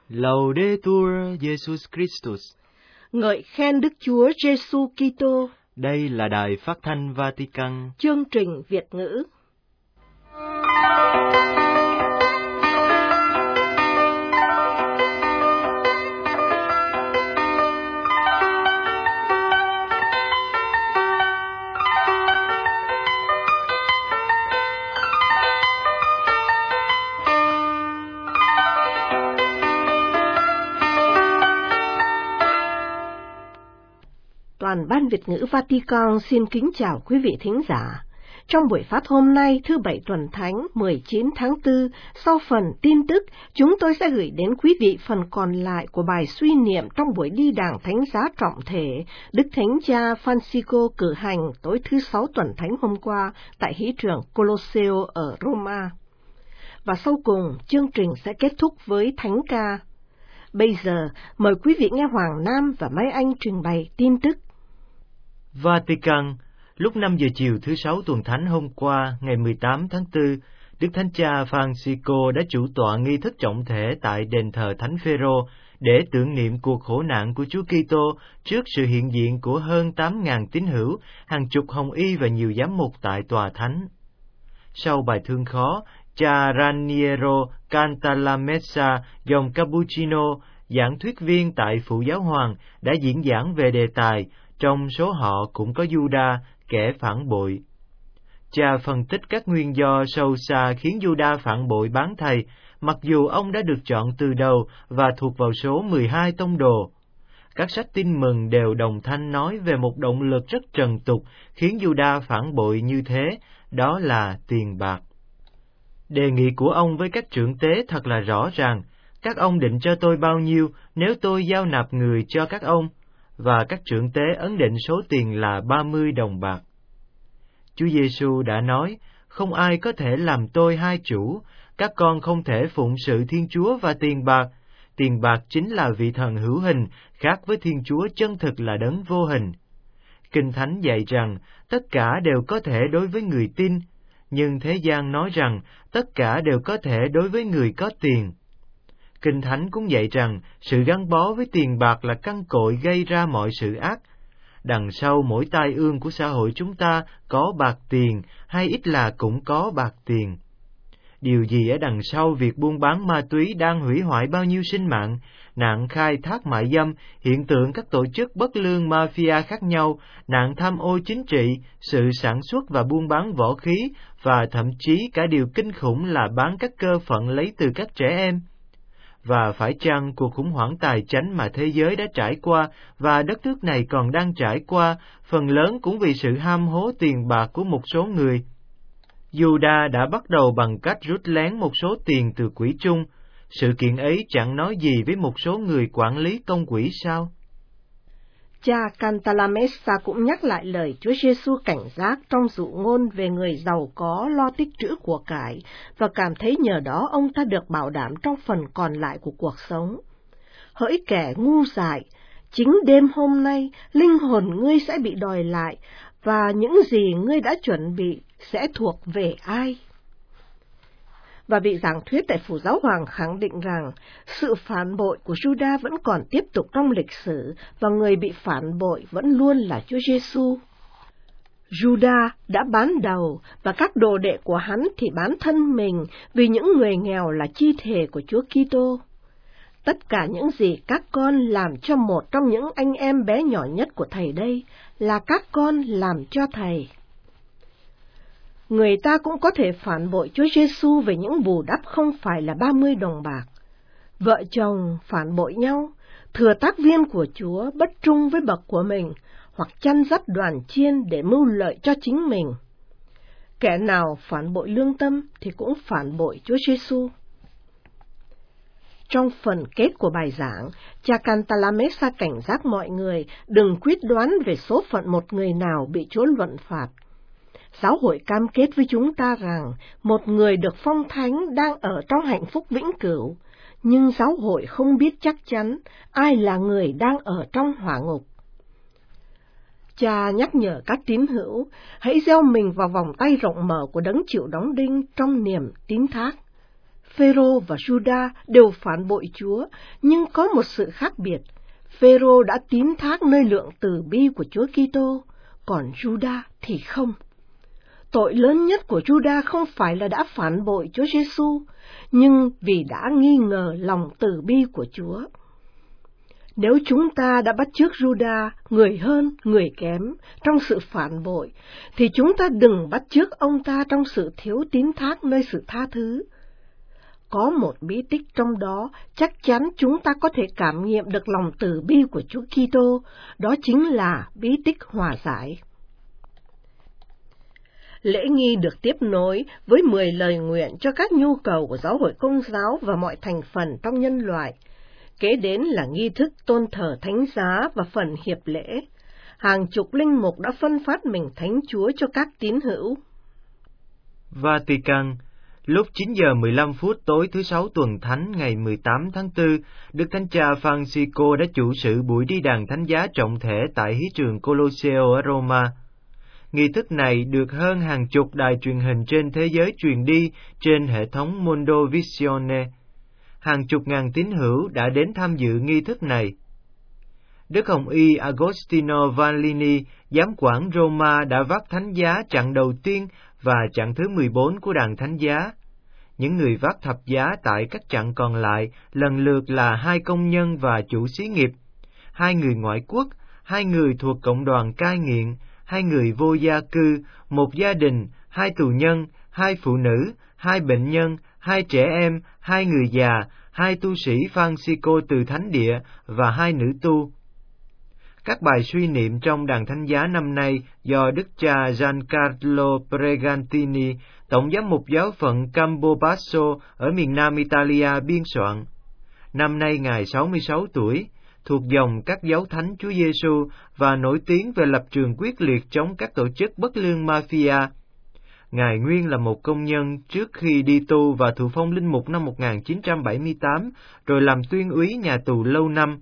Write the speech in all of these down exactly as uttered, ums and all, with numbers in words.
Laudetur Jesus Christus. Ngợi khen Đức Chúa Giêsu Kitô. Đây là đài phát thanh Vatican. Chương trình Việt ngữ. Toàn ban Việt ngữ Vatican xin kính chào quý vị thính giả. Trong buổi phát hôm nay, thứ Bảy tuần Thánh mười chín tháng tư, sau phần tin tức, chúng tôi sẽ gửi đến quý vị phần còn lại của bài suy niệm trong buổi đi đàng thánh giá trọng thể Đức Thánh Cha Francisco cử hành tối thứ Sáu tuần Thánh hôm qua tại hí trường Colosseo ở Roma. Và sau cùng, chương trình sẽ kết thúc với Thánh ca. Bây giờ, mời quý vị nghe Hoàng Nam và Mai Anh trình bày tin tức. Vatican, lúc năm giờ chiều thứ Sáu tuần Thánh hôm qua, ngày mười tám tháng tư, Đức Thánh Cha Francisco đã chủ tọa nghi thức trọng thể tại đền thờ Thánh Phêrô để tưởng niệm cuộc khổ nạn của Chúa Kitô trước sự hiện diện của hơn tám nghìn tín hữu, hàng chục hồng y và nhiều giám mục tại tòa thánh. Sau bài thương khó, cha Raniero Cantalamessa dòng Cappuccino, giảng thuyết viên tại Phụ Giáo Hoàng, đã diễn giảng về đề tài trong số họ cũng có Juda, kẻ phản bội. Cha phân tích các nguyên do sâu xa khiến Juda phản bội bán thầy, mặc dù ông đã được chọn từ đầu và thuộc vào số mười hai tông đồ. Các sách tin mừng đều đồng thanh nói về một động lực rất trần tục khiến Juda phản bội như thế, đó là tiền bạc. Đề nghị của ông với các trưởng tế thật là rõ ràng: các ông định cho tôi bao nhiêu nếu tôi giao nạp người cho các ông? Và các trưởng tế ấn định số tiền là ba mươi đồng bạc. Chúa Giêsu đã nói, không ai có thể làm tôi hai chủ, các con không thể phụng sự Thiên Chúa và tiền bạc. Tiền bạc chính là vị thần hữu hình, khác với Thiên Chúa chân thực là đấng vô hình. Kinh Thánh dạy rằng, tất cả đều có thể đối với người tin, nhưng thế gian nói rằng, tất cả đều có thể đối với người có tiền. Kinh Thánh cũng dạy rằng, sự gắn bó với tiền bạc là căn cội gây ra mọi sự ác. Đằng sau mỗi tai ương của xã hội chúng ta có bạc tiền, hay ít là cũng có bạc tiền. Điều gì ở đằng sau việc buôn bán ma túy đang hủy hoại bao nhiêu sinh mạng, nạn khai thác mại dâm, hiện tượng các tổ chức bất lương mafia khác nhau, nạn tham ô chính trị, sự sản xuất và buôn bán võ khí, và thậm chí cả điều kinh khủng là bán các cơ phận lấy từ các trẻ em. Và phải chăng cuộc khủng hoảng tài chánh mà thế giới đã trải qua và đất nước này còn đang trải qua, phần lớn cũng vì sự ham hố tiền bạc của một số người. Juda đã bắt đầu bằng cách rút lén một số tiền từ quỹ chung. Sự kiện ấy chẳng nói gì với một số người quản lý công quỹ sao? Cha Cantalamessa cũng nhắc lại lời Chúa Giêsu cảnh giác trong dụ ngôn về người giàu có lo tích trữ của cải, và cảm thấy nhờ đó ông ta được bảo đảm trong phần còn lại của cuộc sống. Hỡi kẻ ngu dại, chính đêm hôm nay linh hồn ngươi sẽ bị đòi lại, và những gì ngươi đã chuẩn bị sẽ thuộc về ai? Và vị giảng thuyết tại Phủ Giáo Hoàng khẳng định rằng sự phản bội của Juda vẫn còn tiếp tục trong lịch sử, và người bị phản bội vẫn luôn là Chúa Giêsu. Juda đã bán đầu, và các đồ đệ của hắn thì bán thân mình vì những người nghèo là chi thể của Chúa Kitô. Tất cả những gì các con làm cho một trong những anh em bé nhỏ nhất của Thầy đây là các con làm cho Thầy. Người ta cũng có thể phản bội Chúa Giêsu về những bù đắp không phải là ba mươi đồng bạc. Vợ chồng phản bội nhau, thừa tác viên của Chúa bất trung với bậc của mình, hoặc chăn dắt đoàn chiên để mưu lợi cho chính mình. Kẻ nào phản bội lương tâm thì cũng phản bội Chúa Giêsu. Trong phần kết của bài giảng, cha Cantalamessa cảnh giác mọi người đừng quyết đoán về số phận một người nào bị Chúa luận phạt. Giáo hội cam kết với chúng ta rằng một người được phong thánh đang ở trong hạnh phúc vĩnh cửu, nhưng giáo hội không biết chắc chắn ai là người đang ở trong hỏa ngục. Cha nhắc nhở các tín hữu hãy gieo mình vào vòng tay rộng mở của đấng chịu đóng đinh trong niềm tín thác. Phêrô và Giuđa đều phản bội Chúa, nhưng có một sự khác biệt. Phêrô đã tín thác nơi lượng từ bi của Chúa Kitô, còn Giuđa thì không. Tội lớn nhất của Giuđa không phải là đã phản bội Chúa Giêsu, nhưng vì đã nghi ngờ lòng từ bi của Chúa. Nếu chúng ta đã bắt chước Giuđa, người hơn, người kém, trong sự phản bội, thì chúng ta đừng bắt chước ông ta trong sự thiếu tín thác nơi sự tha thứ. Có một bí tích trong đó, chắc chắn chúng ta có thể cảm nghiệm được lòng từ bi của Chúa Kitô, đó chính là bí tích hòa giải. Lễ nghi được tiếp nối với mười lời nguyện cho các nhu cầu của giáo hội Công giáo và mọi thành phần trong nhân loại. Kế đến là nghi thức tôn thờ thánh giá và phần hiệp lễ. Hàng chục linh mục đã phân phát mình thánh Chúa cho các tín hữu. Vatican, lúc chín giờ mười lăm phút tối thứ Sáu tuần Thánh ngày mười tám tháng tư, Đức Thánh Cha Francisco đã chủ sự buổi đi đàn thánh giá trọng thể tại hí trường Colosseo ở Roma. Nghi thức này được hơn hàng chục đài truyền hình trên thế giới truyền đi trên hệ thống Mondovisione. Hàng chục ngàn tín hữu đã đến tham dự nghi thức này. Đức Hồng Y Agostino Vanlini, giám quản Roma, đã vác thánh giá chặng đầu tiên và chặng thứ mười bốn của đàn thánh giá. Những người vác thập giá tại các chặng còn lại lần lượt là hai công nhân và chủ xí nghiệp, hai người ngoại quốc, hai người thuộc cộng đoàn cai nghiện, hai người vô gia cư, một gia đình, hai tù nhân, hai phụ nữ, hai bệnh nhân, hai trẻ em, hai người già, hai tu sĩ Francisco từ thánh địa và hai nữ tu. Các bài suy niệm trong đàn thánh giá năm nay do Đức cha Giancarlo Pregantini, tổng giám mục giáo phận Campobasso ở miền Nam Italia biên soạn. Năm nay Ngài sáu mươi sáu tuổi, thuộc dòng các giáo thánh Chúa Giêsu và nổi tiếng về lập trường quyết liệt chống các tổ chức bất lương mafia. Ngài nguyên là một công nhân trước khi đi tu và thụ phong linh mục năm một nghìn chín trăm bảy mươi tám, rồi làm tuyên úy nhà tù lâu năm.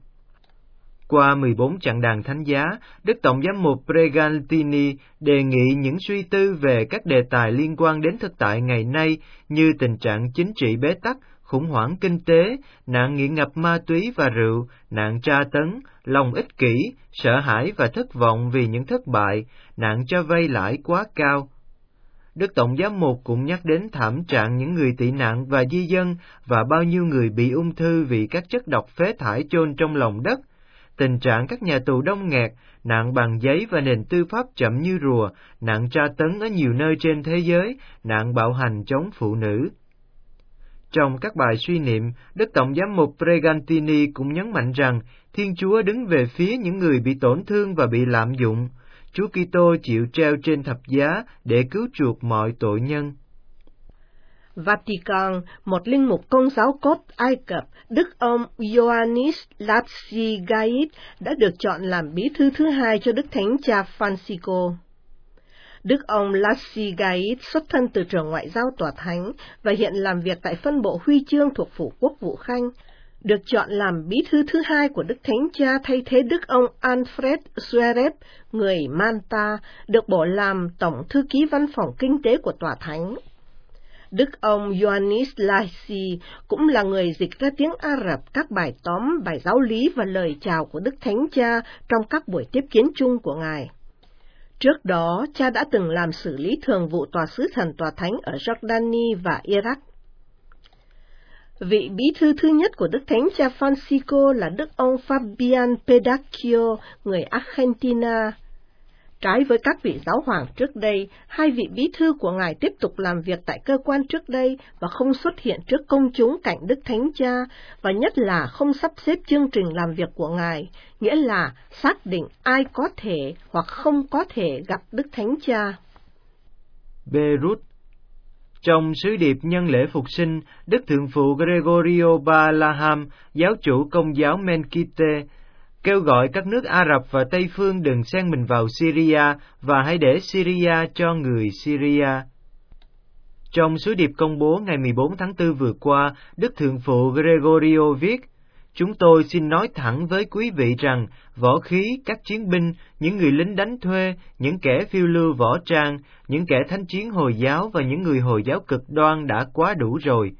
Qua mười bốn chặng đàn thánh giá, Đức Tổng giám mục Pregantini đề nghị những suy tư về các đề tài liên quan đến thực tại ngày nay như tình trạng chính trị bế tắc, khủng hoảng kinh tế, nạn nghiện ngập ma túy và rượu, nạn tra tấn, lòng ích kỷ, sợ hãi và thất vọng vì những thất bại, nạn cho vay lãi quá cao. Đức Tổng giám mục cũng nhắc đến thảm trạng những người tị nạn và di dân và bao nhiêu người bị ung thư vì các chất độc phế thải chôn trong lòng đất, tình trạng các nhà tù đông nghẹt, nạn bằng giấy và nền tư pháp chậm như rùa, nạn tra tấn ở nhiều nơi trên thế giới, nạn bạo hành chống phụ nữ. Trong các bài suy niệm, Đức Tổng giám mục Pregantini cũng nhấn mạnh rằng Thiên Chúa đứng về phía những người bị tổn thương và bị lạm dụng. Chúa Kitô chịu treo trên thập giá để cứu chuộc mọi tội nhân. Vatican, một linh mục Công giáo cốt Ai Cập, Đức ông Ioannis Latsigait đã được chọn làm bí thư thứ hai cho Đức Thánh Cha Francisco. Đức ông Latsigait xuất thân từ trường ngoại giao Tòa Thánh và hiện làm việc tại phân bộ huy chương thuộc Phủ Quốc vụ Khanh, được chọn làm bí thư thứ hai của Đức Thánh Cha thay thế Đức ông Alfred Suarez, người Manta, được bổ làm Tổng Thư ký Văn phòng Kinh tế của Tòa Thánh. Đức ông Ioannis Laisi cũng là người dịch ra tiếng Ả Rập các bài tóm, bài giáo lý và lời chào của Đức Thánh Cha trong các buổi tiếp kiến chung của Ngài. Trước đó, cha đã từng làm xử lý thường vụ tòa sứ thần Tòa Thánh ở Jordani và Iraq. Vị bí thư thứ nhất của Đức Thánh Cha Francisco là Đức ông Fabian Pedacchio, người Argentina. Trái với các vị giáo hoàng trước đây, hai vị bí thư của Ngài tiếp tục làm việc tại cơ quan trước đây và không xuất hiện trước công chúng cạnh Đức Thánh Cha, và nhất là không sắp xếp chương trình làm việc của Ngài, nghĩa là xác định ai có thể hoặc không có thể gặp Đức Thánh Cha. Beirut. Trong sứ điệp nhân lễ phục sinh, Đức Thượng phụ Gregorio Balaham, giáo chủ Công giáo Menkite, kêu gọi các nước Ả Rập và Tây phương đừng xen mình vào Syria và hãy để Syria cho người Syria. Trong sứ điệp công bố ngày mười bốn tháng tư vừa qua, Đức Thượng phụ Gregorio viết: Chúng tôi xin nói thẳng với quý vị rằng võ khí, các chiến binh, những người lính đánh thuê, những kẻ phiêu lưu võ trang, những kẻ thánh chiến Hồi giáo và những người Hồi giáo cực đoan đã quá đủ rồi.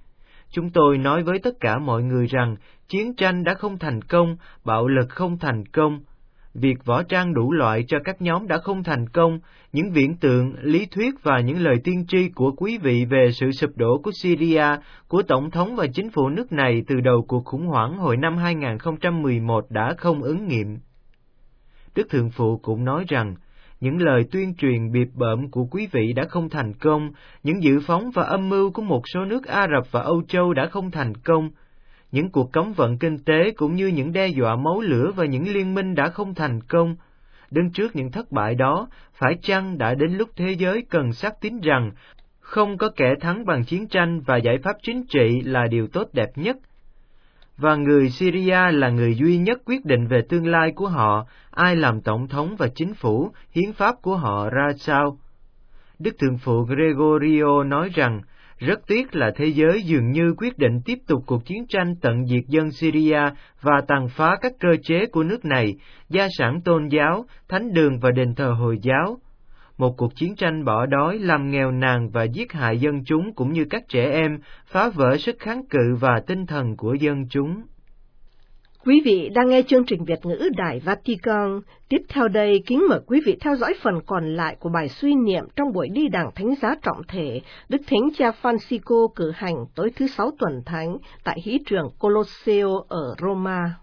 chúng tôi nói với tất cả mọi người rằng chiến tranh đã không thành công, bạo lực không thành công, việc võ trang đủ loại cho các nhóm đã không thành công, những viễn tượng, lý thuyết và những lời tiên tri của quý vị về sự sụp đổ của Syria, của Tổng thống và chính phủ nước này từ đầu cuộc khủng hoảng hồi năm hai nghìn không trăm mười một đã không ứng nghiệm. Đức Thượng Phụ cũng nói rằng, những lời tuyên truyền bịp bợm của quý vị đã không thành công, những dự phóng và âm mưu của một số nước Ả Rập và Âu Châu đã không thành công, những cuộc cấm vận kinh tế cũng như những đe dọa máu lửa và những liên minh đã không thành công. Đứng trước những thất bại đó, phải chăng đã đến lúc thế giới cần xác tín rằng không có kẻ thắng bằng chiến tranh và giải pháp chính trị là điều tốt đẹp nhất? Và người Syria là người duy nhất quyết định về tương lai của họ, ai làm tổng thống và chính phủ, hiến pháp của họ ra sao. Đức Thượng Phụ Gregorio nói rằng, rất tiếc là thế giới dường như quyết định tiếp tục cuộc chiến tranh tận diệt dân Syria và tàn phá các cơ chế của nước này, gia sản tôn giáo, thánh đường và đền thờ Hồi giáo. Một cuộc chiến tranh bỏ đói, làm nghèo nàn và giết hại dân chúng cũng như các trẻ em, phá vỡ sức kháng cự và tinh thần của dân chúng. Quý vị đang nghe chương trình Việt ngữ Đài Vatican. Tiếp theo đây, kính mời quý vị theo dõi phần còn lại của bài suy niệm trong buổi đi đàng thánh giá trọng thể Đức Thánh Cha Francisco cử hành tối thứ Sáu tuần thánh tại hí trường Colosseo ở Roma.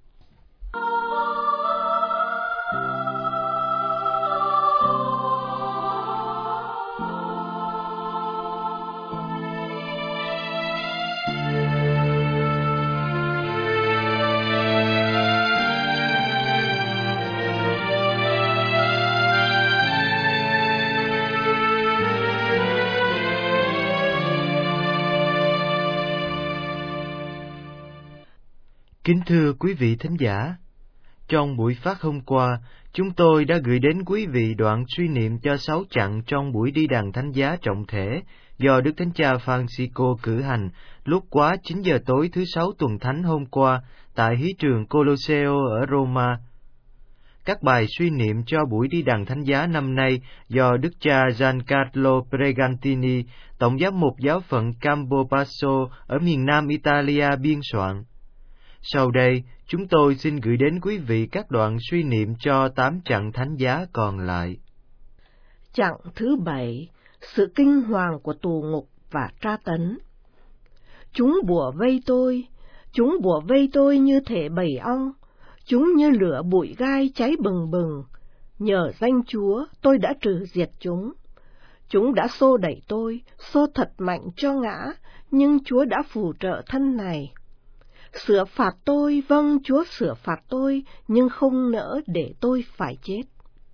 Kính thưa quý vị thính giả, trong buổi phát hôm qua, chúng tôi đã gửi đến quý vị đoạn suy niệm cho sáu chặng trong buổi đi đàng thánh giá trọng thể do Đức Thánh Cha Francisco cử hành lúc quá chín giờ tối thứ Sáu tuần thánh hôm qua tại hí trường Colosseo ở Roma. Các bài suy niệm cho buổi đi đàng thánh giá năm nay do Đức cha Giancarlo Pregantini, Tổng giám mục giáo phận Campobasso ở miền Nam Italia biên soạn. Sau đây, chúng tôi xin gửi đến quý vị các đoạn suy niệm cho tám chặng thánh giá còn lại. Chặng thứ bảy, sự kinh hoàng của tù ngục và tra tấn. Chúng bủa vây tôi, chúng bủa vây tôi như thể bầy ong, chúng như lửa bụi gai cháy bừng bừng. Nhờ danh Chúa, tôi đã trừ diệt chúng. Chúng đã xô đẩy tôi, xô thật mạnh cho ngã, nhưng Chúa đã phù trợ thân này. Sửa phạt tôi, vâng, Chúa sửa phạt tôi, nhưng không nỡ để tôi phải chết.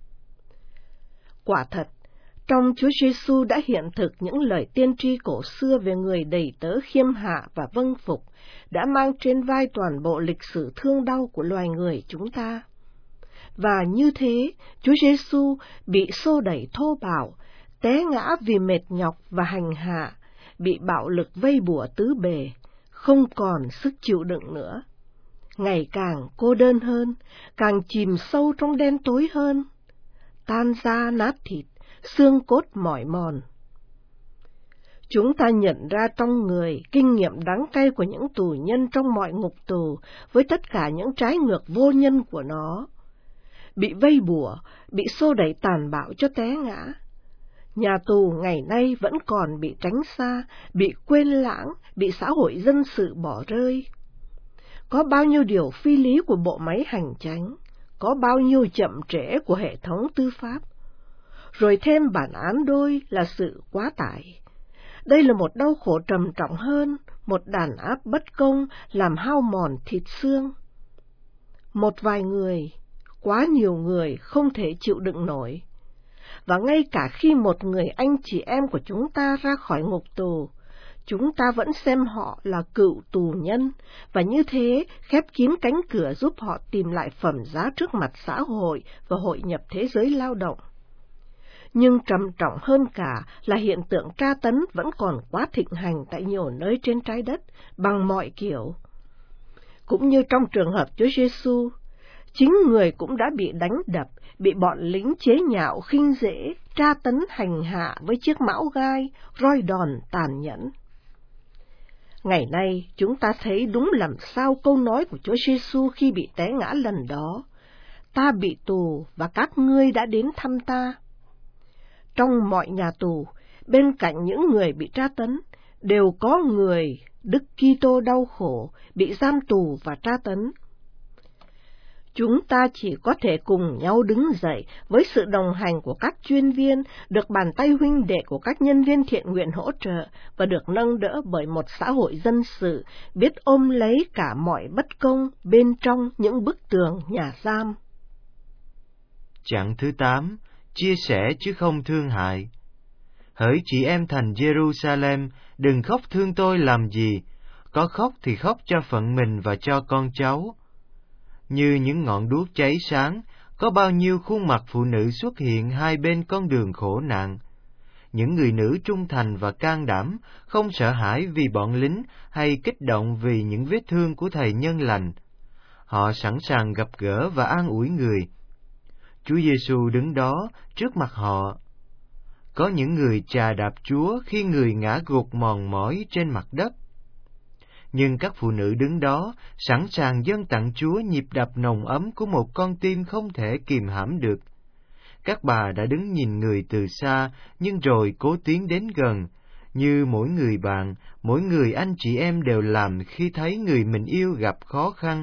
Quả thật, trong Chúa Giêsu đã hiện thực những lời tiên tri cổ xưa về người đầy tớ khiêm hạ và vâng phục, đã mang trên vai toàn bộ lịch sử thương đau của loài người chúng ta. Và như thế, Chúa Giêsu bị xô đẩy thô bạo, té ngã vì mệt nhọc và hành hạ, bị bạo lực vây bủa tứ bề, không còn sức chịu đựng nữa. Ngày càng cô đơn hơn, càng chìm sâu trong đen tối hơn, tan da nát thịt, xương cốt mỏi mòn. Chúng ta nhận ra trong người kinh nghiệm đắng cay của những tù nhân trong mọi ngục tù với tất cả những trái ngược vô nhân của nó. Bị vây bủa, bị xô đẩy tàn bạo cho té ngã. Nhà tù ngày nay vẫn còn bị tránh xa, bị quên lãng, bị xã hội dân sự bỏ rơi. Có bao nhiêu điều phi lý của bộ máy hành chánh, có bao nhiêu chậm trễ của hệ thống tư pháp. Rồi thêm bản án đôi là sự quá tải. Đây là một đau khổ trầm trọng hơn, một đàn áp bất công làm hao mòn thịt xương. Một vài người, quá nhiều người không thể chịu đựng nổi. Và ngay cả khi một người anh chị em của chúng ta ra khỏi ngục tù, chúng ta vẫn xem họ là cựu tù nhân, và như thế khép kín cánh cửa giúp họ tìm lại phẩm giá trước mặt xã hội và hội nhập thế giới lao động. Nhưng trầm trọng hơn cả là hiện tượng tra tấn vẫn còn quá thịnh hành tại nhiều nơi trên trái đất bằng mọi kiểu. Cũng như trong trường hợp Chúa Giêsu, chính người cũng đã bị đánh đập, bị bọn lính chế nhạo khinh dễ, tra tấn hành hạ với chiếc mão gai, roi đòn tàn nhẫn. Ngày nay, chúng ta thấy đúng làm sao câu nói của Chúa Giêsu khi bị té ngã lần đó: ta bị tù và các ngươi đã đến thăm ta. Trong mọi nhà tù, bên cạnh những người bị tra tấn, đều có người Đức Kitô đau khổ, bị giam tù và tra tấn. Chúng ta chỉ có thể cùng nhau đứng dậy với sự đồng hành của các chuyên viên, được bàn tay huynh đệ của các nhân viên thiện nguyện hỗ trợ và được nâng đỡ bởi một xã hội dân sự biết ôm lấy cả mọi bất công bên trong những bức tường nhà giam. Chặng thứ tám, chia sẻ chứ không thương hại. Hỡi chị em thành Jerusalem, đừng khóc thương tôi làm gì, có khóc thì khóc cho phận mình và cho con cháu. Như những ngọn đuốc cháy sáng, có bao nhiêu khuôn mặt phụ nữ xuất hiện hai bên con đường khổ nạn. Những người nữ trung thành và can đảm, không sợ hãi vì bọn lính hay kích động vì những vết thương của thầy nhân lành. Họ sẵn sàng gặp gỡ và an ủi người. Chúa Giêsu đứng đó trước mặt họ. Có những người chà đạp Chúa khi người ngã gục mòn mỏi trên mặt đất. Nhưng các phụ nữ đứng đó sẵn sàng dâng tặng Chúa nhịp đập nồng ấm của một con tim không thể kìm hãm được. Các bà đã đứng nhìn người từ xa, nhưng rồi cố tiến đến gần, như mỗi người bạn, mỗi người anh chị em đều làm khi thấy người mình yêu gặp khó khăn.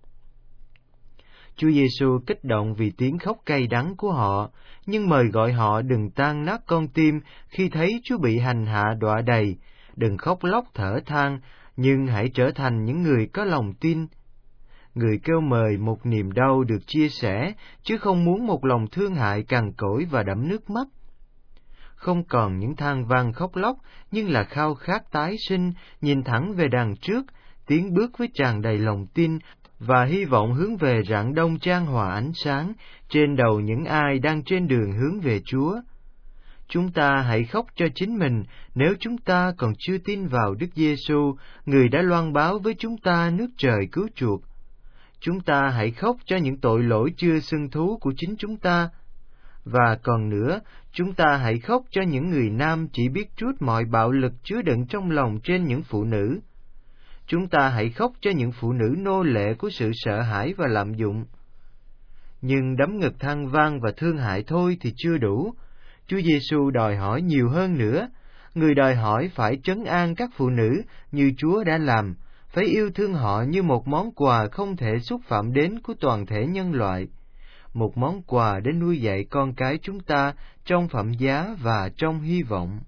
Chúa Giêsu kích động vì tiếng khóc cay đắng của họ, nhưng mời gọi họ đừng tan nát con tim khi thấy Chúa bị hành hạ đọa đầy, đừng khóc lóc thở than, nhưng hãy trở thành những người có lòng tin. Người kêu mời một niềm đau được chia sẻ, chứ không muốn một lòng thương hại cằn cỗi và đẫm nước mắt. Không còn những than van khóc lóc, nhưng là khao khát tái sinh, nhìn thẳng về đằng trước, tiến bước với tràn đầy lòng tin, và hy vọng hướng về rạng đông chan hòa ánh sáng, trên đầu những ai đang trên đường hướng về Chúa. Chúng ta hãy khóc cho chính mình nếu chúng ta còn chưa tin vào Đức Giêsu, người đã loan báo với chúng ta nước trời cứu chuộc. Chúng ta hãy khóc cho những tội lỗi chưa xưng thú của chính chúng ta. Và còn nữa, chúng ta hãy khóc cho những người nam chỉ biết trút mọi bạo lực chứa đựng trong lòng trên những phụ nữ. Chúng ta hãy khóc cho những phụ nữ nô lệ của sự sợ hãi và lạm dụng. Nhưng đấm ngực than van và thương hại thôi thì chưa đủ. Chúa Giêsu đòi hỏi nhiều hơn nữa. Người đòi hỏi phải trấn an các phụ nữ như Chúa đã làm, phải yêu thương họ như một món quà không thể xúc phạm đến của toàn thể nhân loại, một món quà để nuôi dạy con cái chúng ta trong phẩm giá và trong hy vọng.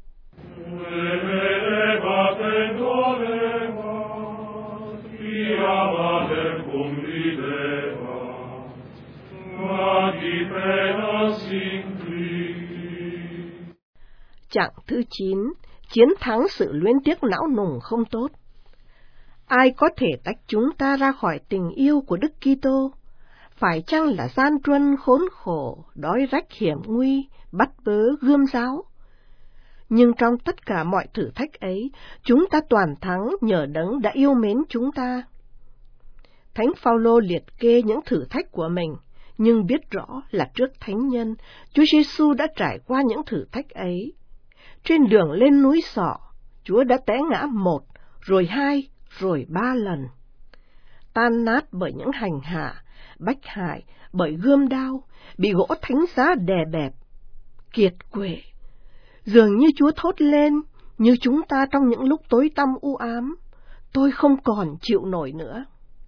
Chặng thứ chín, chiến thắng sự luyến tiếc não nùng không tốt. Ai có thể tách chúng ta ra khỏi tình yêu của Đức Kitô? Phải chăng là gian truân khốn khổ, đói rách hiểm nguy, bắt bớ gươm giáo? Nhưng trong tất cả mọi thử thách ấy, chúng ta toàn thắng nhờ Đấng đã yêu mến chúng ta. Thánh Phaolô liệt kê những thử thách của mình, nhưng biết rõ là trước thánh nhân, Chúa Giêsu đã trải qua những thử thách ấy. Trên đường lên núi Sọ, Chúa đã té ngã một, rồi hai, rồi ba lần. Tan nát bởi những hành hạ, bách hại, bởi gươm đao, bị gỗ thánh giá đè bẹp, kiệt quệ. Dường như Chúa thốt lên, như chúng ta trong những lúc tối tăm u ám, tôi không còn chịu nổi nữa.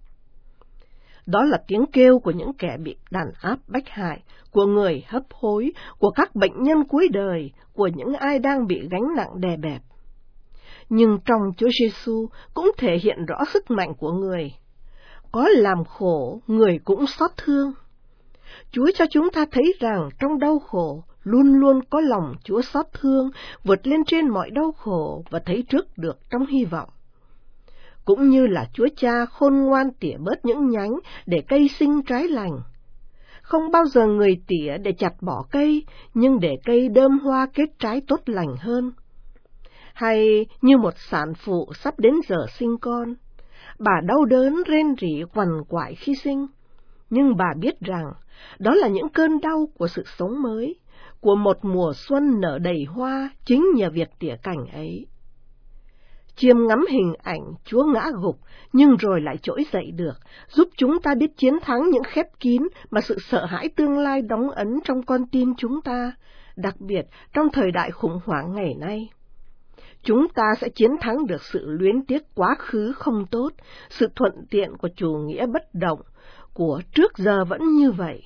Đó là tiếng kêu của những kẻ bị đàn áp bách hại, của người hấp hối, của các bệnh nhân cuối đời, của những ai đang bị gánh nặng đè bẹp. Nhưng trong Chúa Giêsu cũng thể hiện rõ sức mạnh của người. Có làm khổ, người cũng xót thương. Chúa cho chúng ta thấy rằng trong đau khổ, luôn luôn có lòng Chúa xót thương, vượt lên trên mọi đau khổ và thấy trước được trong hy vọng. Cũng như là Chúa Cha khôn ngoan tỉa bớt những nhánh để cây sinh trái lành. Không bao giờ người tỉa để chặt bỏ cây, nhưng để cây đơm hoa kết trái tốt lành hơn. Hay như một sản phụ sắp đến giờ sinh con, bà đau đớn rên rỉ quằn quại khi sinh, nhưng bà biết rằng đó là những cơn đau của sự sống mới, của một mùa xuân nở đầy hoa chính nhờ việc tỉa cành ấy. chiêm ngắm hình ảnh Chúa ngã gục, nhưng rồi lại trỗi dậy được, giúp chúng ta biết chiến thắng những khép kín mà sự sợ hãi tương lai đóng ấn trong con tim chúng ta, đặc biệt trong thời đại khủng hoảng ngày nay. Chúng ta sẽ chiến thắng được sự luyến tiếc quá khứ không tốt, sự thuận tiện của chủ nghĩa bất động, của trước giờ vẫn như vậy.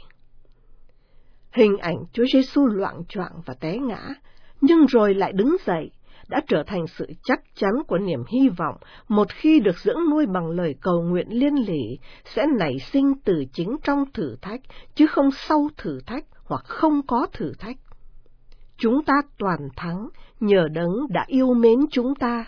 Hình ảnh Chúa Giêsu loạng choạng và té ngã, nhưng rồi lại đứng dậy, đã trở thành sự chắc chắn của niềm hy vọng, một khi được dưỡng nuôi bằng lời cầu nguyện liên lỉ, sẽ nảy sinh từ chính trong thử thách, chứ không sau thử thách hoặc không có thử thách. Chúng ta toàn thắng nhờ Đấng đã yêu mến chúng ta.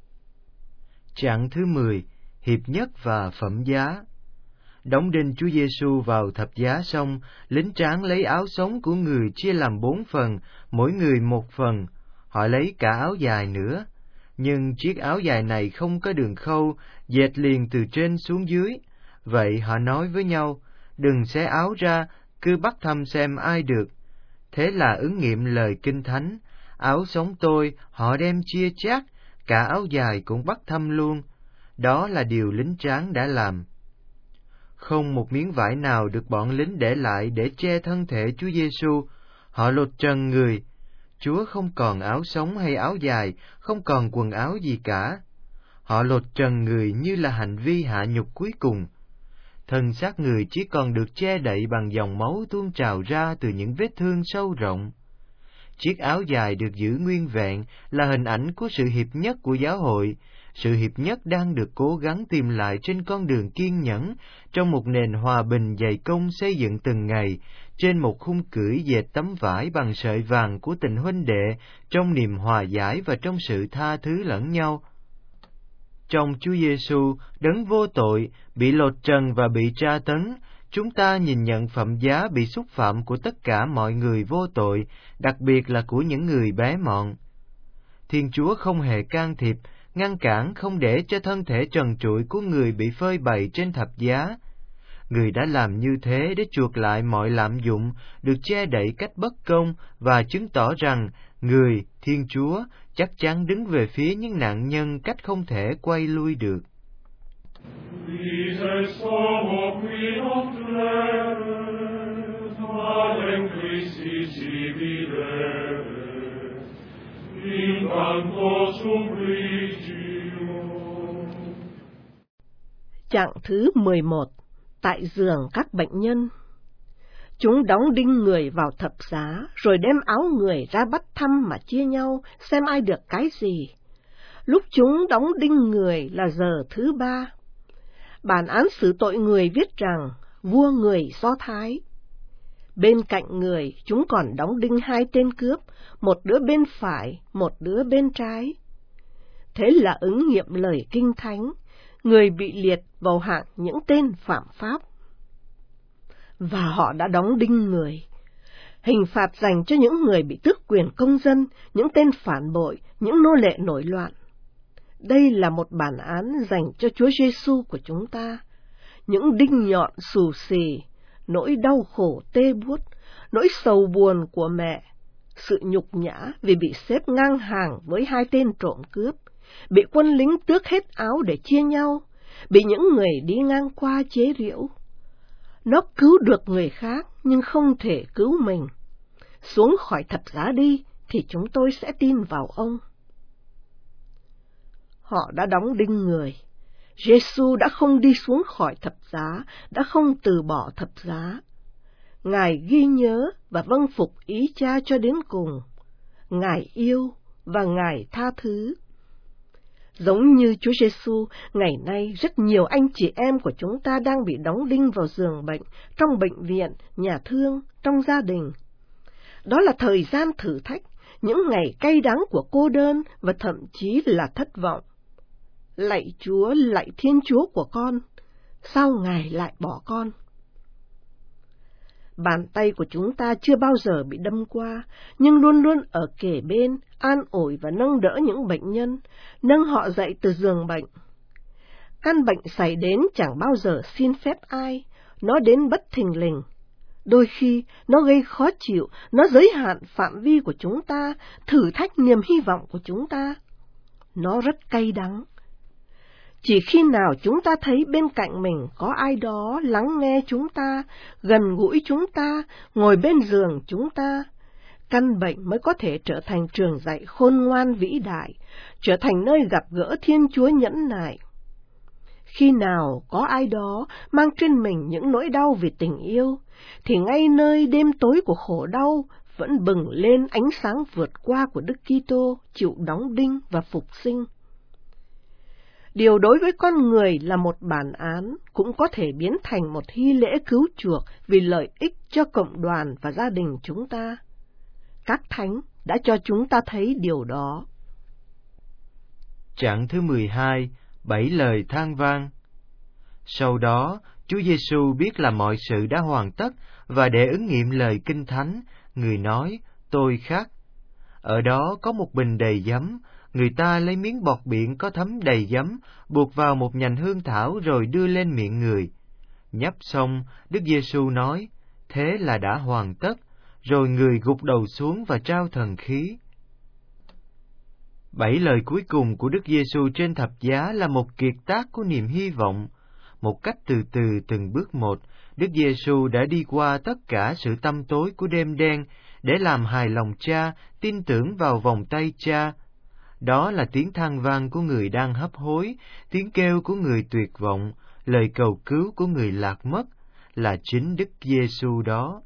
Trạng thứ mười, hiệp nhất và phẩm giá. Đóng đinh Chúa Giêsu vào thập giá xong, lính tráng lấy áo sống của người chia làm bốn phần, mỗi người một phần. Họ lấy cả áo dài nữa, nhưng chiếc áo dài này không có đường khâu, dệt liền từ trên xuống dưới. Vậy họ nói với nhau, đừng xé áo ra, cứ bắt thăm xem ai được. Thế là ứng nghiệm lời Kinh Thánh, áo sống tôi họ đem chia chác, cả áo dài cũng bắt thăm luôn. Đó là điều lính tráng đã làm. Không một miếng vải nào được bọn lính để lại để che thân thể Chúa Giêsu. Họ lột trần người. Chúa không còn áo sống hay áo dài, không còn quần áo gì cả. Họ lột trần người như là hành vi hạ nhục cuối cùng. Thân xác người chỉ còn được che đậy bằng dòng máu tuôn trào ra từ những vết thương sâu rộng. Chiếc áo dài được giữ nguyên vẹn là hình ảnh của sự hiệp nhất của giáo hội. Sự hiệp nhất đang được cố gắng tìm lại trên con đường kiên nhẫn, trong một nền hòa bình dày công xây dựng từng ngày, trên một khung cưỡi dệt tấm vải bằng sợi vàng của tình huynh đệ, trong niềm hòa giải và trong sự tha thứ lẫn nhau. Trong Chúa Giêsu, đấng vô tội, bị lột trần và bị tra tấn, chúng ta nhìn nhận phẩm giá bị xúc phạm của tất cả mọi người vô tội, đặc biệt là của những người bé mọn. Thiên Chúa không hề can thiệp, ngăn cản không để cho thân thể trần trụi của người bị phơi bày trên thập giá. Người đã làm như thế để chuộc lại mọi lạm dụng, được che đậy cách bất công và chứng tỏ rằng người, Thiên Chúa, chắc chắn đứng về phía những nạn nhân cách không thể quay lui được. Trạng thứ mười một. Tại giường các bệnh nhân. Chúng đóng đinh người vào thập giá, rồi đem áo người ra bắt thăm mà chia nhau, xem ai được cái gì. Lúc chúng đóng đinh người là giờ thứ ba. Bản án xử tội người viết rằng, vua người Do Thái. Bên cạnh người, chúng còn đóng đinh hai tên cướp, một đứa bên phải, một đứa bên trái. Thế là ứng nghiệm lời Kinh Thánh, người bị liệt vào hạng những tên phạm pháp. Và họ đã đóng đinh người. Hình phạt dành cho những người bị tước quyền công dân, những tên phản bội, những nô lệ nổi loạn. Đây là một bản án dành cho Chúa Giêsu của chúng ta. Những đinh nhọn xù xì, nỗi đau khổ tê buốt, nỗi sầu buồn của mẹ, sự nhục nhã vì bị xếp ngang hàng với hai tên trộm cướp, bị quân lính tước hết áo để chia nhau, bị những người đi ngang qua chế giễu. Nó cứu được người khác nhưng không thể cứu mình. Xuống khỏi thập giá đi thì chúng tôi sẽ tin vào ông. Họ đã đóng đinh người. Giêsu đã không đi xuống khỏi thập giá, đã không từ bỏ thập giá. Ngài ghi nhớ và vâng phục ý Cha cho đến cùng. Ngài yêu và Ngài tha thứ. Giống như Chúa Giêsu, ngày nay rất nhiều anh chị em của chúng ta đang bị đóng đinh vào giường bệnh, trong bệnh viện, nhà thương, trong gia đình. Đó là thời gian thử thách, những ngày cay đắng của cô đơn và thậm chí là thất vọng. Lạy Chúa, lạy Thiên Chúa của con, sao Ngài lại bỏ con? Bàn tay của chúng ta chưa bao giờ bị đâm qua, nhưng luôn luôn ở kề bên, an ủi và nâng đỡ những bệnh nhân, nâng họ dậy từ giường bệnh. Căn bệnh xảy đến chẳng bao giờ xin phép ai, nó đến bất thình lình. Đôi khi nó gây khó chịu, nó giới hạn phạm vi của chúng ta, thử thách niềm hy vọng của chúng ta. nó rất cay đắng. Chỉ khi nào chúng ta thấy bên cạnh mình có ai đó lắng nghe chúng ta, gần gũi chúng ta, ngồi bên giường chúng ta, căn bệnh mới có thể trở thành trường dạy khôn ngoan vĩ đại, trở thành nơi gặp gỡ Thiên Chúa nhẫn nại. Khi nào có ai đó mang trên mình những nỗi đau vì tình yêu, thì ngay nơi đêm tối của khổ đau vẫn bừng lên ánh sáng vượt qua của Đức Kitô chịu đóng đinh và phục sinh. Điều đối với con người là một bản án cũng có thể biến thành một hy lễ cứu chuộc vì lợi ích cho cộng đoàn và gia đình chúng ta. Các thánh đã cho chúng ta thấy điều đó. Chặng thứ mười hai, bảy lời than vang. Sau đó, Chúa Giêsu biết là mọi sự đã hoàn tất, và để ứng nghiệm lời Kinh Thánh, người nói, tôi khát. Ở đó có một bình đầy giấm, người ta lấy miếng bọt biển có thấm đầy giấm, buộc vào một nhành hương thảo rồi đưa lên miệng người. Nhấp xong, Đức Giêsu nói, thế là đã hoàn tất, rồi người gục đầu xuống và trao thần khí. Bảy lời cuối cùng của Đức Giêsu trên thập giá là một kiệt tác của niềm hy vọng. Một cách từ từ từng bước một, Đức Giêsu đã đi qua tất cả sự tăm tối của đêm đen để làm hài lòng Cha, tin tưởng vào vòng tay Cha. Đó là tiếng than vang của người đang hấp hối, tiếng kêu của người tuyệt vọng, lời cầu cứu của người lạc mất, là chính Đức Giêsu đó.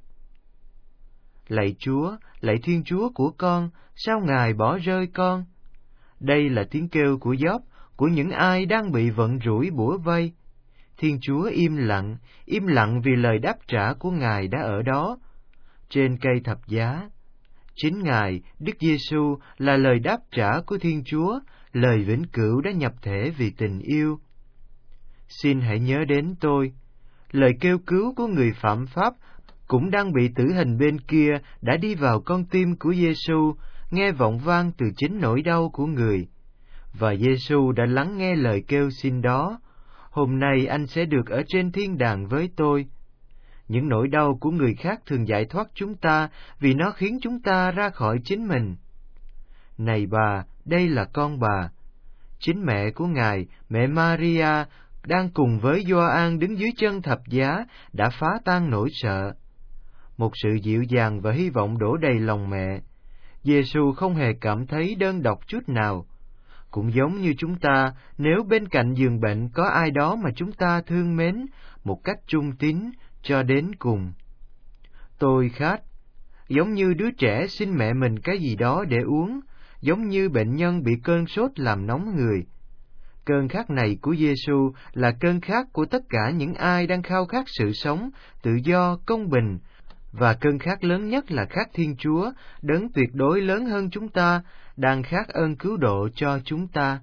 Lạy Chúa, lạy Thiên Chúa của con, sao Ngài bỏ rơi con? Đây là tiếng kêu của Gióp, của những ai đang bị vận rủi bủa vây. Thiên Chúa im lặng, im lặng vì lời đáp trả của Ngài đã ở đó, trên cây thập giá. Chính Ngài, Đức Giêsu, là lời đáp trả của Thiên Chúa, lời vĩnh cửu đã nhập thể vì tình yêu. Xin hãy nhớ đến tôi. Lời kêu cứu của người phạm pháp cũng đang bị tử hình bên kia đã đi vào con tim của Giêsu, nghe vọng vang từ chính nỗi đau của người. Và Giêsu đã lắng nghe lời kêu xin đó. Hôm nay anh sẽ được ở trên thiên đàng với tôi. Những nỗi đau của người khác thường giải thoát chúng ta vì nó khiến chúng ta ra khỏi chính mình. Này bà, đây là con bà. Chính mẹ của Ngài, mẹ Maria, đang cùng với Gioan đứng dưới chân thập giá, đã phá tan nỗi sợ. Một sự dịu dàng và hy vọng đổ đầy lòng mẹ. Giêsu không hề cảm thấy đơn độc chút nào. Cũng giống như chúng ta, nếu bên cạnh giường bệnh có ai đó mà chúng ta thương mến, một cách trung tín, cho đến cùng. Tôi khát, giống như đứa trẻ xin mẹ mình cái gì đó để uống, giống như bệnh nhân bị cơn sốt làm nóng người. Cơn khát này của Giêsu là cơn khát của tất cả những ai đang khao khát sự sống, tự do, công bình, và cơn khát lớn nhất là khát Thiên Chúa, đấng tuyệt đối lớn hơn chúng ta, đang khát ơn cứu độ cho chúng ta.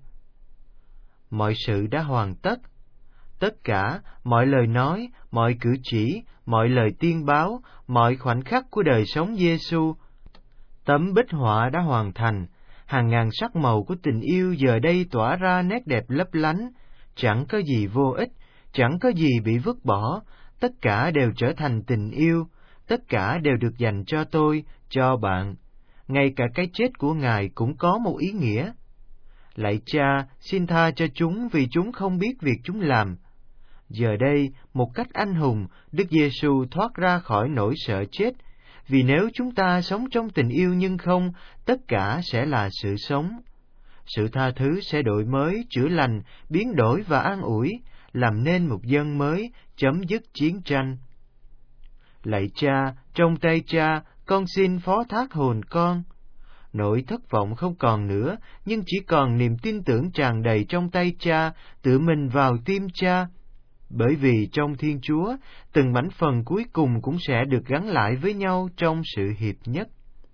Mọi sự đã hoàn tất. Tất cả, mọi lời nói, mọi cử chỉ, mọi lời tiên báo, mọi khoảnh khắc của đời sống Giêsu. Tấm bích họa đã hoàn thành, hàng ngàn sắc màu của tình yêu giờ đây tỏa ra nét đẹp lấp lánh, chẳng có gì vô ích, chẳng có gì bị vứt bỏ, tất cả đều trở thành tình yêu, tất cả đều được dành cho tôi, cho bạn. Ngay cả cái chết của Ngài cũng có một ý nghĩa. Lạy Cha, xin tha cho chúng vì chúng không biết việc chúng làm. Giờ đây, một cách anh hùng, Đức Giêsu thoát ra khỏi nỗi sợ chết, vì nếu chúng ta sống trong tình yêu nhưng không, tất cả sẽ là sự sống. Sự tha thứ sẽ đổi mới, chữa lành, biến đổi và an ủi, làm nên một dân mới, chấm dứt chiến tranh. Lạy Cha, trong tay Cha, con xin phó thác hồn con. Nỗi thất vọng không còn nữa, nhưng chỉ còn niềm tin tưởng tràn đầy trong tay Cha, tự mình vào tim Cha. Bởi vì trong Thiên Chúa, từng mảnh phần cuối cùng cũng sẽ được gắn lại với nhau trong sự hiệp nhất.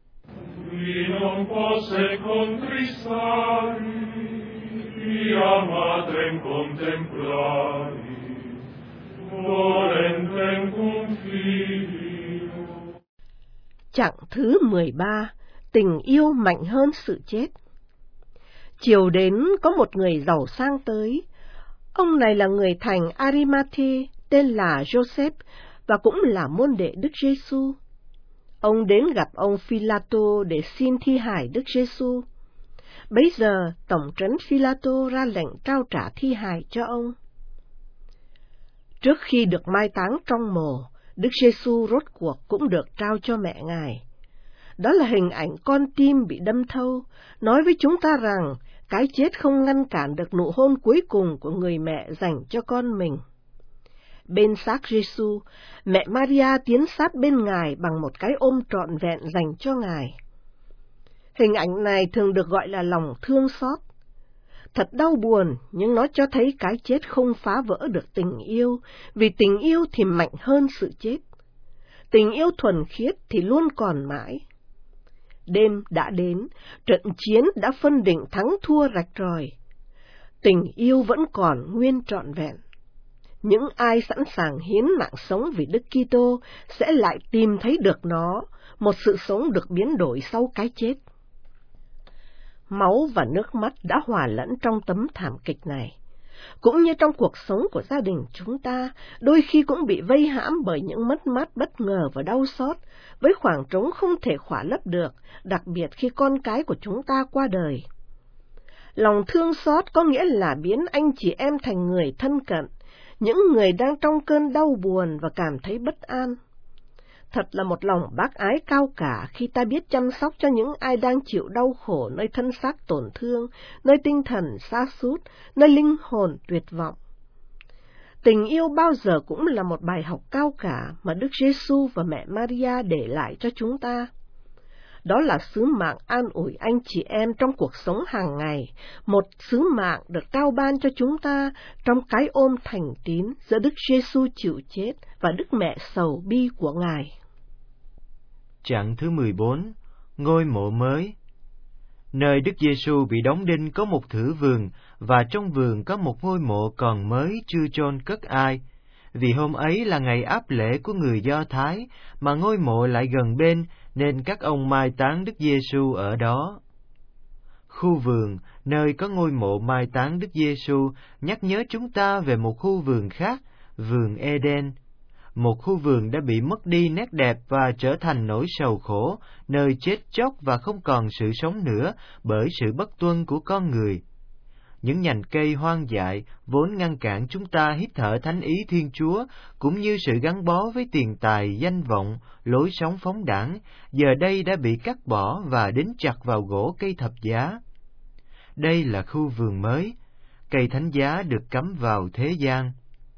Chặng thứ mười ba, tình yêu mạnh hơn sự chết. Chiều đến có một người giàu sang tới. Ông này là người thành Arimathy, tên là Joseph, và cũng là môn đệ Đức Giêsu. Ông đến gặp ông Phi-la-tô để xin thi hài Đức Giêsu. Bấy giờ, tổng trấn Phi-la-tô ra lệnh trao trả thi hài cho ông. Trước khi được mai táng trong mồ, Đức Giê-xu rốt cuộc cũng được trao cho mẹ Ngài. Đó là hình ảnh con tim bị đâm thâu, nói với chúng ta rằng cái chết không ngăn cản được nụ hôn cuối cùng của người mẹ dành cho con mình. Bên xác Giê-xu, mẹ Maria tiến sát bên Ngài bằng một cái ôm trọn vẹn dành cho Ngài. Hình ảnh này thường được gọi là lòng thương xót. Thật đau buồn, nhưng nó cho thấy cái chết không phá vỡ được tình yêu, vì tình yêu thì mạnh hơn sự chết. Tình yêu thuần khiết thì luôn còn mãi. Đêm đã đến, trận chiến đã phân định thắng thua rạch ròi. Tình yêu vẫn còn nguyên trọn vẹn. Những ai sẵn sàng hiến mạng sống vì Đức Kitô sẽ lại tìm thấy được nó, một sự sống được biến đổi sau cái chết. Máu và nước mắt đã hòa lẫn trong tấm thảm kịch này. Cũng như trong cuộc sống của gia đình chúng ta, đôi khi cũng bị vây hãm bởi những mất mát bất ngờ và đau xót, với khoảng trống không thể khỏa lấp được, đặc biệt khi con cái của chúng ta qua đời. Lòng thương xót có nghĩa là biến anh chị em thành người thân cận, những người đang trong cơn đau buồn và cảm thấy bất an. Thật là một lòng bác ái cao cả khi ta biết chăm sóc cho những ai đang chịu đau khổ nơi thân xác tổn thương, nơi tinh thần sa sút, nơi linh hồn tuyệt vọng. Tình yêu bao giờ cũng là một bài học cao cả mà Đức Giê-xu và mẹ Maria để lại cho chúng ta. Đó là sứ mạng an ủi anh chị em trong cuộc sống hàng ngày, một sứ mạng được trao ban cho chúng ta trong cái ôm thành tín giữa Đức Giê-xu chịu chết và Đức Mẹ sầu bi của Ngài. Chặng thứ mười bốn, ngôi mộ mới. Nơi Đức Giê-xu bị đóng đinh có một thửa vườn, và trong vườn có một ngôi mộ còn mới chưa chôn cất ai. Vì hôm ấy là ngày áp lễ của người Do Thái, mà ngôi mộ lại gần bên, nên các ông mai táng Đức Giê-xu ở đó. Khu vườn, nơi có ngôi mộ mai táng Đức Giê-xu, nhắc nhớ chúng ta về một khu vườn khác, vườn Eden. Một khu vườn đã bị mất đi nét đẹp và trở thành nỗi sầu khổ, nơi chết chóc và không còn sự sống nữa bởi sự bất tuân của con người. Những nhành cây hoang dại vốn ngăn cản chúng ta hít thở thánh ý Thiên Chúa, cũng như sự gắn bó với tiền tài, danh vọng, lối sống phóng đãng, giờ đây đã bị cắt bỏ và đính chặt vào gỗ cây thập giá. Đây là khu vườn mới, cây thánh giá được cắm vào thế gian.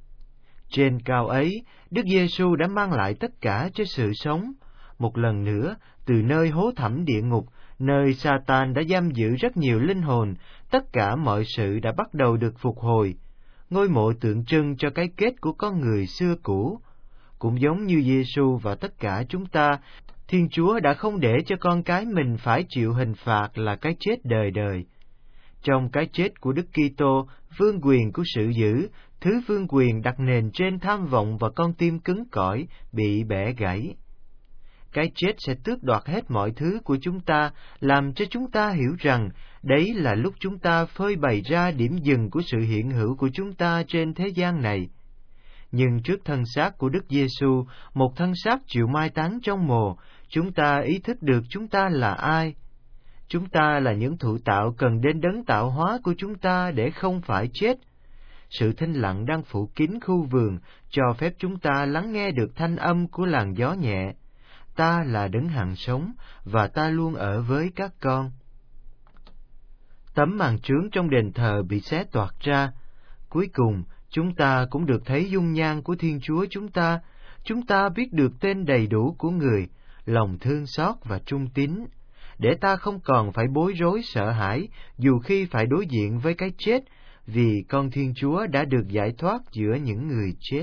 Trên cao ấy, Đức Giê-xu đã mang lại tất cả cho sự sống. Một lần nữa, từ nơi hố thẳm địa ngục, nơi Sa-tan đã giam giữ rất nhiều linh hồn, tất cả mọi sự đã bắt đầu được phục hồi. Ngôi mộ tượng trưng cho cái kết của con người xưa cũ. Cũng giống như Giê-xu và tất cả chúng ta, Thiên Chúa đã không để cho con cái mình phải chịu hình phạt là cái chết đời đời. Trong cái chết của Đức Kitô, vương quyền của sự dữ, thứ vương quyền đặt nền trên tham vọng và con tim cứng cỏi, bị bẻ gãy. Cái chết sẽ tước đoạt hết mọi thứ của chúng ta, làm cho chúng ta hiểu rằng đấy là lúc chúng ta phơi bày ra điểm dừng của sự hiện hữu của chúng ta trên thế gian này. Nhưng trước thân xác của Đức Giê-xu, một thân xác chịu mai táng trong mồ, chúng ta ý thức được chúng ta là ai. Chúng ta là những thụ tạo cần đến đấng tạo hóa của chúng ta để không phải chết. Sự thinh lặng đang phủ kín khu vườn cho phép chúng ta lắng nghe được thanh âm của làn gió nhẹ. Ta là đấng hằng sống, và ta luôn ở với các con. Tấm màn trướng trong đền thờ bị xé toạc ra. Cuối cùng, chúng ta cũng được thấy dung nhan của Thiên Chúa chúng ta. Chúng ta biết được tên đầy đủ của Người, lòng thương xót và trung tín, để ta không còn phải bối rối sợ hãi dù khi phải đối diện với cái chết, vì con Thiên Chúa đã được giải thoát giữa những người chết.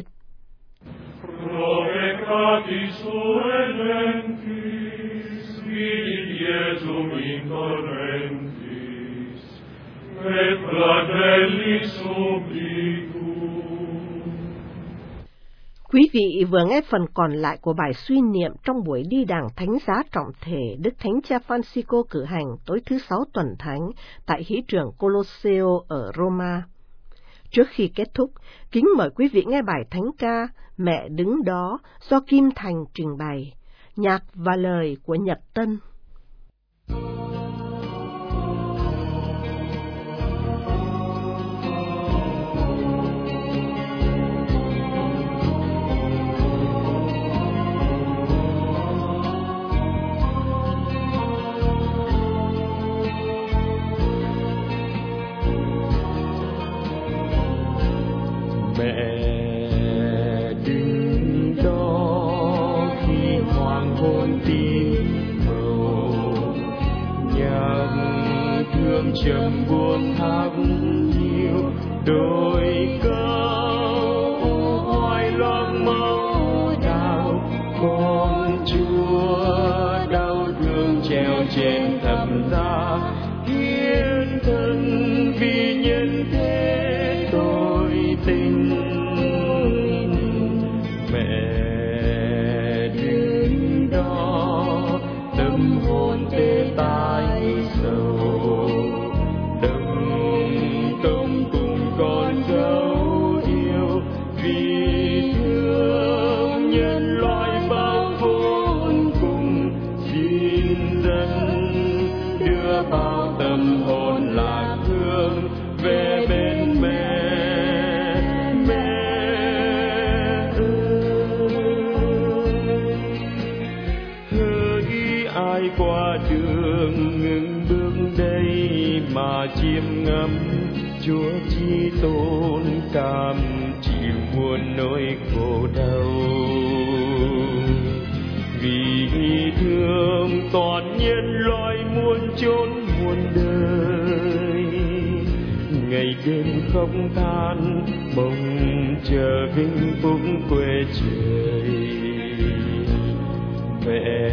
Quý vị vừa nghe phần còn lại của bài suy niệm trong buổi đi đàng thánh giá trọng thể Đức Thánh Cha Francisco cử hành tối thứ Sáu tuần Thánh tại Hí trường Colosseo ở Roma. Trước khi kết thúc, kính mời quý vị nghe bài thánh ca Mẹ đứng đó do Kim Thành trình bày, nhạc và lời của Nhật Tân. hồn tím màu, nhạc thương trầm buông thác hiu đôi câu hoài loang màu đào. Con Chúa đau thương treo trên thập giá, hiến thân vì nhân thế tôi tình. Mẹ đứng đó tâm hồn tê tái sầu, đấng công cùng con dấu yêu vì thương nhân loại bao vốn cùng. Xin dẫn đưa bao tâm hồn lạc hương về bên mẹ. Mẹ hỡi ai qua đường ngừng bước đây mà chiêm ngắm Chúa Chí Tôn cam chịu muôn nỗi khổ đau. Vì thương toàn nhân loại muôn chốn muôn đời, ngày đêm khóc than mong chờ vinh phúc quê trời. Mẹ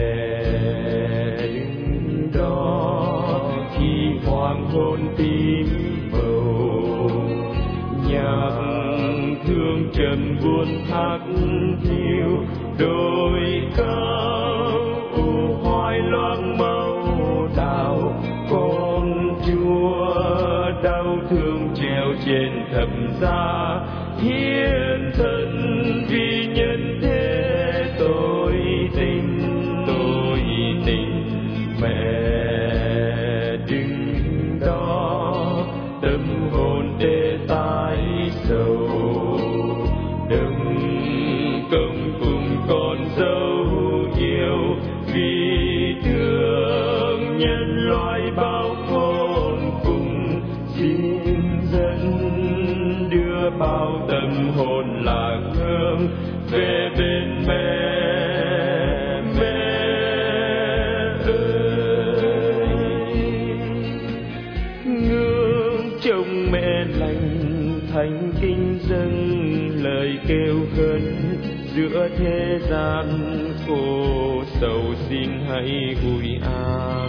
đứng đó khi hoàng hôn tím màu, nhạc thương trầm buồn thác hiu đôi câu hoài loang màu đào. Con Chúa đau thương treo trên thập giá, hiến thân vì nhân thế tôi tình. Tôi tình mẹ đứng đó tâm hồn tê tái sầu, đừng công cùng con dấu yêu vì thương nhân loại bao khôn cùng. Xin dẫn đưa bao tâm hồn lạc hương về bên mẹ. Mẹ ơi, ngưỡng trông mẹ lành thánh kinh dâng lời kêu khấn giữa thế gian khổ sầu. Xin hãy ủi an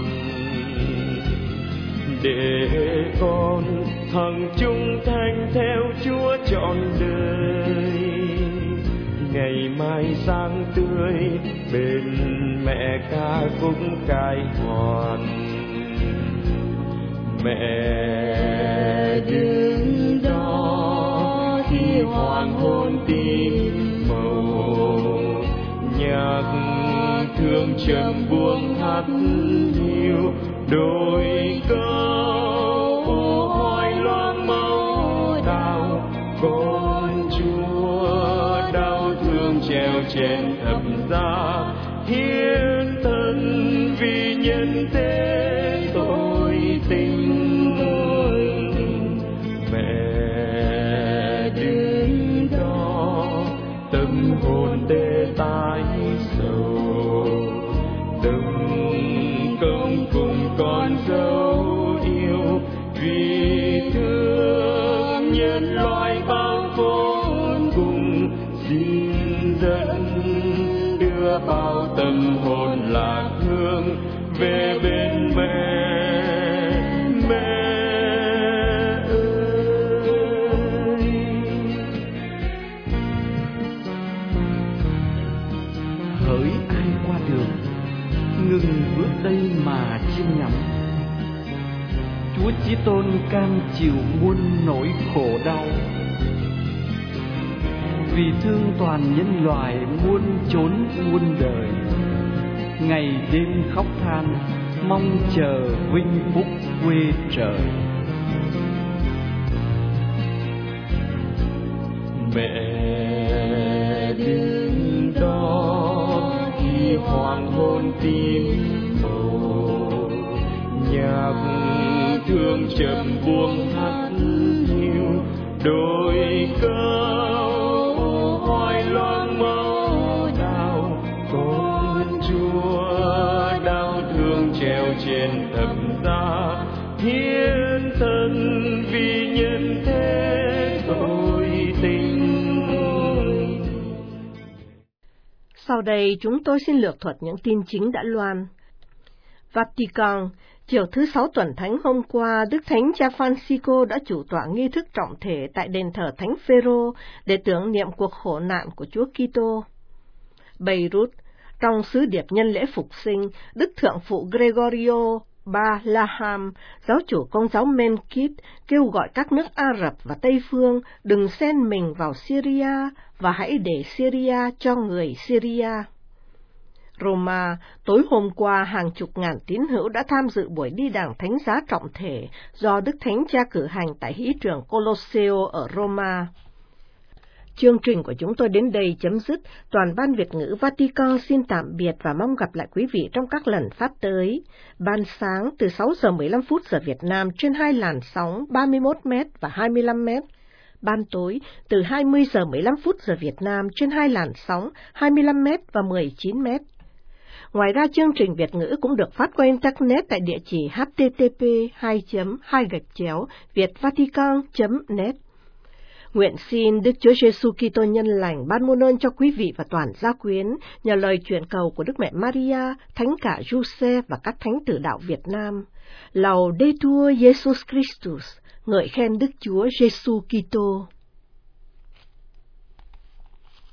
để con hằng chung thành theo Chúa trọn đời. Ngày mai sáng tươi bên mẹ ca khúc cai hoàn. Mẹ đứng đó khi hoàng hôn tím màu, nhạc thương trầm buông hát hiu đôi câu hoài loang màu đào. Con Chúa đau thương treo trên thập giá, hiến thân vì nhân thế tôi tình. Mẹ đứng đó tâm hồn tê tái sầu, đừng công cùng con dấu yêu vì thương nhân loại bao vốn cùng. Xin dẫn đưa bao tâm hồn lạc hương về bên mẹ. Mẹ ơi, hỡi ai qua đường ngừng bước đây mà chiêm ngắm Chúa Chí Tôn cam chịu muôn nỗi khổ đau. Vì thương toàn nhân loại muôn chốn muôn đời, ngày đêm khóc than mong chờ vinh phúc quê trời. Mẹ đứng đó khi hoàng hôn tím màu, nhạc thương trầm buông hát hiu đôi câu hoài loang màu đào. Con Chúa Sau đây chúng tôi xin lược thuật những tin chính đã loan. Vatican, chiều thứ Sáu tuần thánh hôm qua, Đức Thánh Cha Francisco đã chủ tọa nghi thức trọng thể tại đền thờ Thánh Phêrô để tưởng niệm cuộc khổ nạn của Chúa Kitô. Beirut, trong sứ điệp nhân lễ phục sinh, Đức Thượng phụ Gregorio Ba Laham, giáo chủ Công giáo Menkit, kêu gọi các nước Ả Rập và Tây Phương đừng xen mình vào Syria và hãy để Syria cho người Syria. Roma, tối hôm qua hàng chục ngàn tín hữu đã tham dự buổi đi đàng thánh giá trọng thể do Đức Thánh Cha cử hành tại hĩ trường Colosseo ở Roma. Chương trình của chúng tôi đến đây chấm dứt. Toàn ban Việt ngữ Vatican xin tạm biệt và mong gặp lại quý vị trong các lần phát tới. Ban sáng từ sáu giờ mười lăm phút giờ Việt Nam trên hai làn sóng ba mươi mốt mét và hai mươi lăm mét. Ban tối từ hai mươi giờ mười lăm phút giờ Việt Nam trên hai làn sóng hai mươi lăm mét và mười chín mét. Ngoài ra, chương trình Việt ngữ cũng được phát qua Internet tại địa chỉ h t t p hai chấm hai gạch chéo vietvatican chấm net. Nguyện xin Đức Chúa Giêsu Kitô nhân lành ban muôn ơn cho quý vị và toàn gia quyến, nhờ lời truyền cầu của Đức Mẹ Maria, Thánh cả Giuse và các thánh tử đạo Việt Nam. Laudetur Jesus Christus, ngợi khen Đức Chúa Giêsu Kitô.